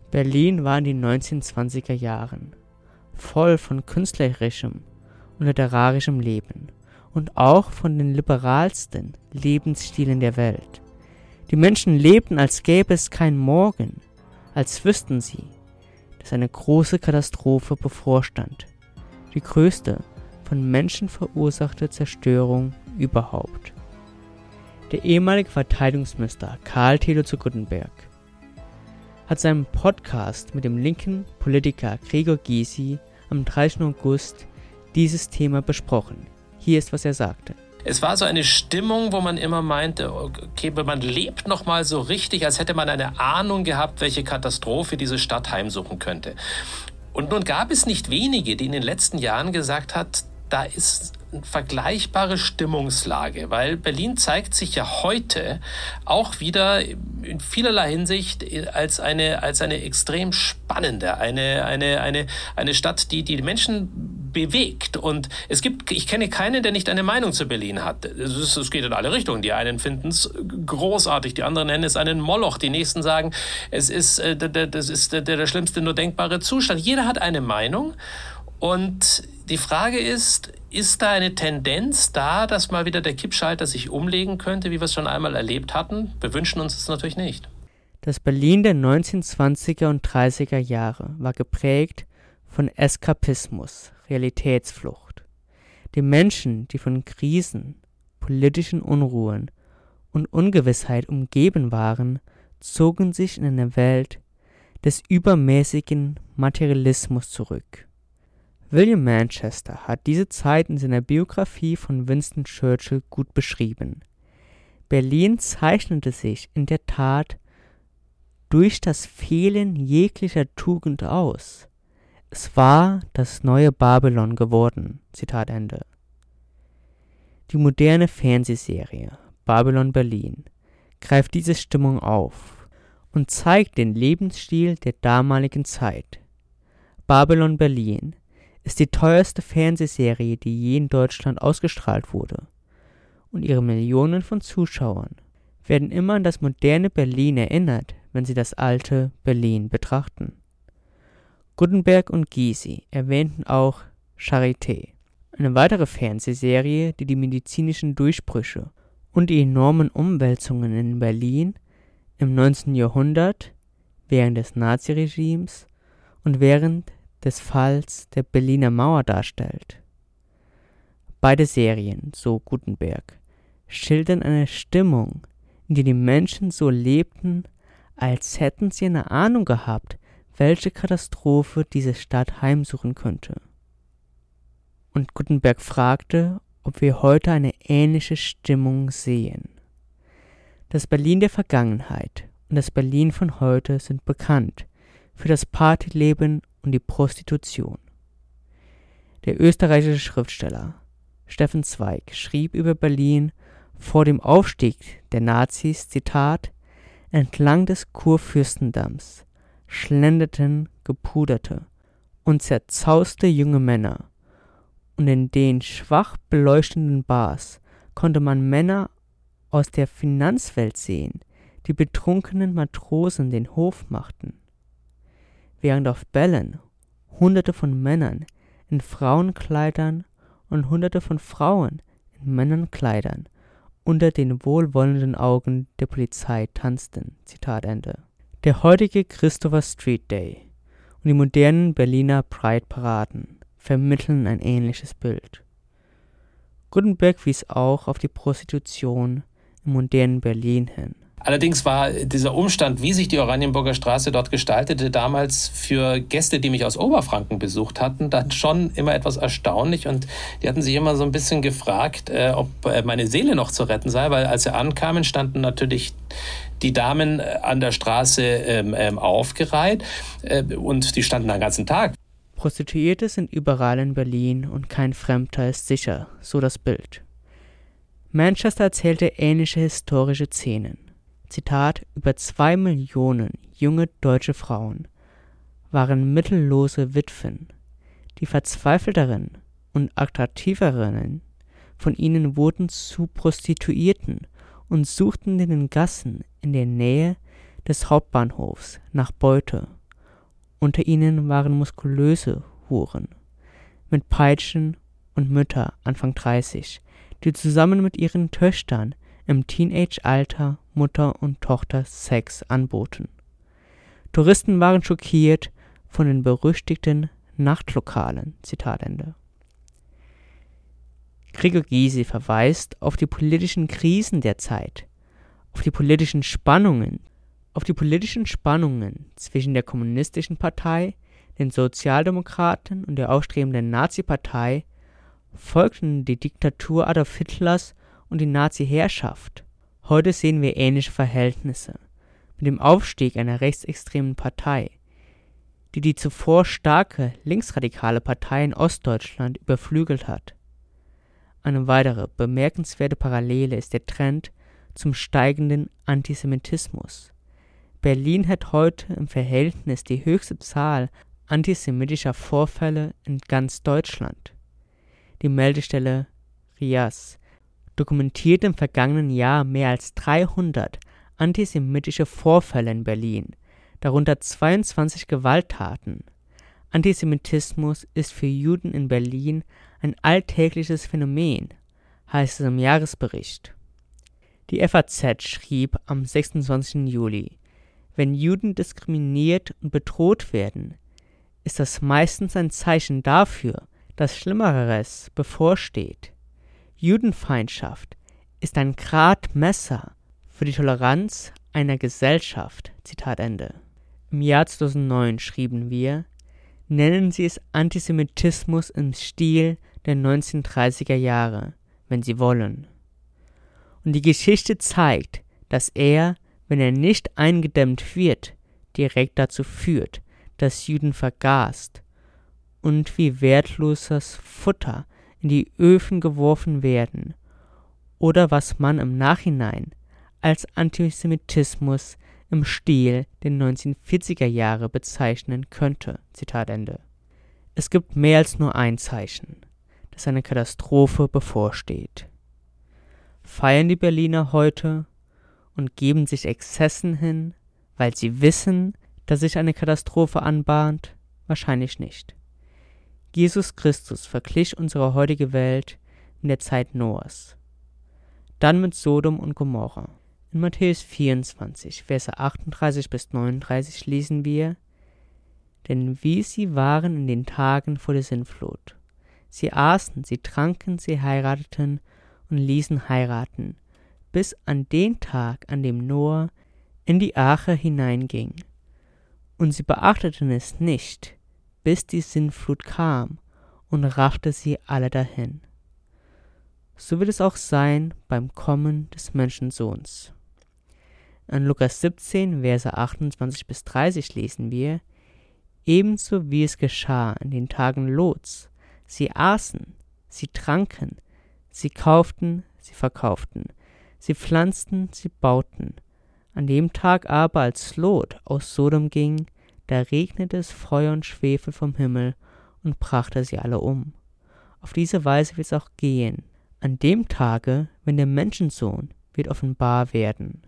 Berlin war in den 1920er Jahren voll von künstlerischem und literarischem Leben und auch von den liberalsten Lebensstilen der Welt. Die Menschen lebten, als gäbe es kein Morgen, als wüssten sie, dass eine große Katastrophe bevorstand, die größte von Menschen verursachte Zerstörung überhaupt. Der ehemalige Verteidigungsminister Karl Theodor zu Guttenberg hat seinen Podcast mit dem linken Politiker Gregor Gysi am 30. August dieses Thema besprochen. Hier ist, was er sagte. Es war so eine Stimmung, wo man immer meinte, okay, man lebt noch mal so richtig, als hätte man eine Ahnung gehabt, welche Katastrophe diese Stadt heimsuchen könnte. Und nun gab es nicht wenige, die in den letzten Jahren gesagt hat, da ist eine vergleichbare Stimmungslage, weil Berlin zeigt sich ja heute auch wieder in vielerlei Hinsicht als eine extrem spannende, eine Stadt, die Menschen bewegt. Und ich kenne keinen, der nicht eine Meinung zu Berlin hat. Es geht in alle Richtungen. Die einen finden es großartig, die anderen nennen es einen Moloch. Die nächsten sagen, das ist der schlimmste nur denkbare Zustand. Jeder hat eine Meinung. Und die Frage ist da eine Tendenz da, dass mal wieder der Kippschalter sich umlegen könnte, wie wir es schon einmal erlebt hatten? Wir wünschen uns das natürlich nicht. Das Berlin der 1920er und 30er Jahre war geprägt von Eskapismus, Realitätsflucht. Die Menschen, die von Krisen, politischen Unruhen und Ungewissheit umgeben waren, zogen sich in eine Welt des übermäßigen Materialismus zurück. William Manchester hat diese Zeit in seiner Biografie von Winston Churchill gut beschrieben. Berlin zeichnete sich in der Tat durch das Fehlen jeglicher Tugend aus. Es war das neue Babylon geworden. Zitat Ende. Die moderne Fernsehserie Babylon Berlin greift diese Stimmung auf und zeigt den Lebensstil der damaligen Zeit. Babylon Berlin ist die teuerste Fernsehserie, die je in Deutschland ausgestrahlt wurde. Und ihre Millionen von Zuschauern werden immer an das moderne Berlin erinnert, wenn sie das alte Berlin betrachten. Guttenberg und Gysi erwähnten auch Charité, eine weitere Fernsehserie, die die medizinischen Durchbrüche und die enormen Umwälzungen in Berlin im 19. Jahrhundert, während des Naziregimes und während des Falls der Berliner Mauer darstellt. Beide Serien, so Guttenberg, schildern eine Stimmung, in der die Menschen so lebten, als hätten sie eine Ahnung gehabt, welche Katastrophe diese Stadt heimsuchen könnte. Und Guttenberg fragte, ob wir heute eine ähnliche Stimmung sehen. Das Berlin der Vergangenheit und das Berlin von heute sind bekannt für das Partyleben und die Prostitution. Der österreichische Schriftsteller Stefan Zweig schrieb über Berlin vor dem Aufstieg der Nazis, Zitat, entlang des Kurfürstendamms schlenderten gepuderte und zerzauste junge Männer, und in den schwach beleuchteten Bars konnte man Männer aus der Finanzwelt sehen, die betrunkenen Matrosen den Hof machten, während auf Bällen Hunderte von Männern in Frauenkleidern und Hunderte von Frauen in Männernkleidern unter den wohlwollenden Augen der Polizei tanzten. Zitat Ende. Der heutige Christopher Street Day und die modernen Berliner Pride-Paraden vermitteln ein ähnliches Bild. Guttenberg wies auch auf die Prostitution im modernen Berlin hin. Allerdings war dieser Umstand, wie sich die Oranienburger Straße dort gestaltete, damals für Gäste, die mich aus Oberfranken besucht hatten, dann schon immer etwas erstaunlich. Und die hatten sich immer so ein bisschen gefragt, ob meine Seele noch zu retten sei, weil als sie ankamen, standen natürlich die Damen an der Straße aufgereiht und die standen den ganzen Tag. Prostituierte sind überall in Berlin und kein Fremder ist sicher, so das Bild. Manchester erzählte ähnliche historische Szenen. Zitat, über 2 Millionen junge deutsche Frauen waren mittellose Witwen. Die verzweifelteren und attraktiveren von ihnen wurden zu Prostituierten und suchten in den Gassen in der Nähe des Hauptbahnhofs nach Beute Unter ihnen waren muskulöse Huren mit Peitschen und Mütter Anfang 30, die zusammen mit ihren Töchtern im Teenage-Alter Mutter und Tochter Sex anboten. Touristen waren schockiert von den berüchtigten Nachtlokalen. Zitat Ende. Gregor Gysi verweist auf die politischen Krisen der Zeit, auf die politischen Spannungen zwischen der Kommunistischen Partei, den Sozialdemokraten und der aufstrebenden Nazi-Partei folgten die Diktatur Adolf Hitlers und die Nazi-Herrschaft. Heute sehen wir ähnliche Verhältnisse mit dem Aufstieg einer rechtsextremen Partei, die die zuvor starke linksradikale Partei in Ostdeutschland überflügelt hat. Eine weitere bemerkenswerte Parallele ist der Trend zum steigenden Antisemitismus. Berlin hat heute im Verhältnis die höchste Zahl antisemitischer Vorfälle in ganz Deutschland. Die Meldestelle RIAS dokumentierte im vergangenen Jahr mehr als 300 antisemitische Vorfälle in Berlin, darunter 22 Gewalttaten. Antisemitismus ist für Juden in Berlin ein alltägliches Phänomen, heißt es im Jahresbericht. Die FAZ schrieb am 26. Juli, wenn Juden diskriminiert und bedroht werden, ist das meistens ein Zeichen dafür, dass Schlimmeres bevorsteht. Judenfeindschaft ist ein Gradmesser für die Toleranz einer Gesellschaft. Zitat Ende. Im Jahr 2009 schrieben wir, nennen Sie es Antisemitismus im Stil der 1930er Jahre, wenn Sie wollen. Und die Geschichte zeigt, dass er, wenn er nicht eingedämmt wird, direkt dazu führt, dass Juden vergast und wie wertloses Futter in die Öfen geworfen werden oder was man im Nachhinein als Antisemitismus im Stil der 1940er Jahre bezeichnen könnte. Zitat Ende. Es gibt mehr als nur ein Zeichen, dass eine Katastrophe bevorsteht. Feiern die Berliner heute und geben sich Exzessen hin, weil sie wissen, dass sich eine Katastrophe anbahnt? Wahrscheinlich nicht. Jesus Christus verglich unsere heutige Welt mit der Zeit Noahs, dann mit Sodom und Gomorra. In Matthäus 24, Verse 38 bis 39 lesen wir, denn wie sie waren in den Tagen vor der Sintflut. Sie aßen, sie tranken, sie heirateten und ließen heiraten, bis an den Tag, an dem Noah in die Arche hineinging. Und sie beachteten es nicht, bis die Sintflut kam und raffte sie alle dahin. So wird es auch sein beim Kommen des Menschensohns. In Lukas 17, Verse 28 bis 30 lesen wir, ebenso wie es geschah in den Tagen Lots. Sie aßen, sie tranken, sie kauften, sie verkauften, sie pflanzten, sie bauten. An dem Tag aber, als Lot aus Sodom ging, da regnete es Feuer und Schwefel vom Himmel und brachte sie alle um. Auf diese Weise wird es auch gehen, an dem Tage, wenn der Menschensohn wird offenbar werden.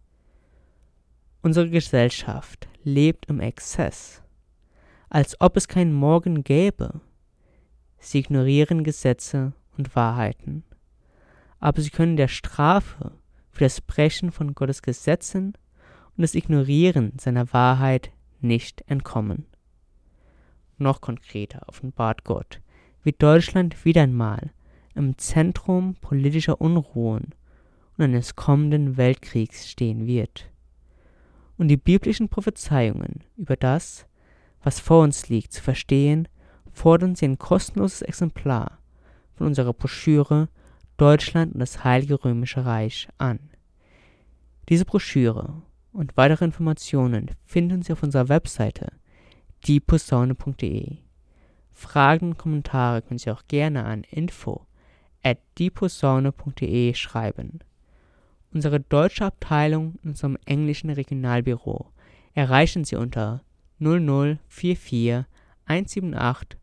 Unsere Gesellschaft lebt im Exzess, als ob es keinen Morgen gäbe. Sie ignorieren Gesetze und Wahrheiten, aber sie können der Strafe für das Brechen von Gottes Gesetzen und das Ignorieren seiner Wahrheit nicht entkommen. Noch konkreter offenbart Gott, wie Deutschland wieder einmal im Zentrum politischer Unruhen und eines kommenden Weltkriegs stehen wird. Und die biblischen Prophezeiungen über das, was vor uns liegt, zu verstehen, fordern Sie ein kostenloses Exemplar von unserer Broschüre Deutschland und das Heilige Römische Reich an. Diese Broschüre und weitere Informationen finden Sie auf unserer Webseite dieposaune.de. Fragen und Kommentare können Sie auch gerne an info@dieposaune.de schreiben. Unsere deutsche Abteilung in unserem englischen Regionalbüro erreichen Sie unter 0044 178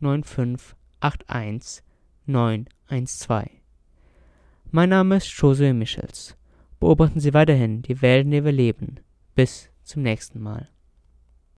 9581 912. Mein Name ist Josué Michels. Beobachten Sie weiterhin die Welt, in der wir leben. Bis zum nächsten Mal.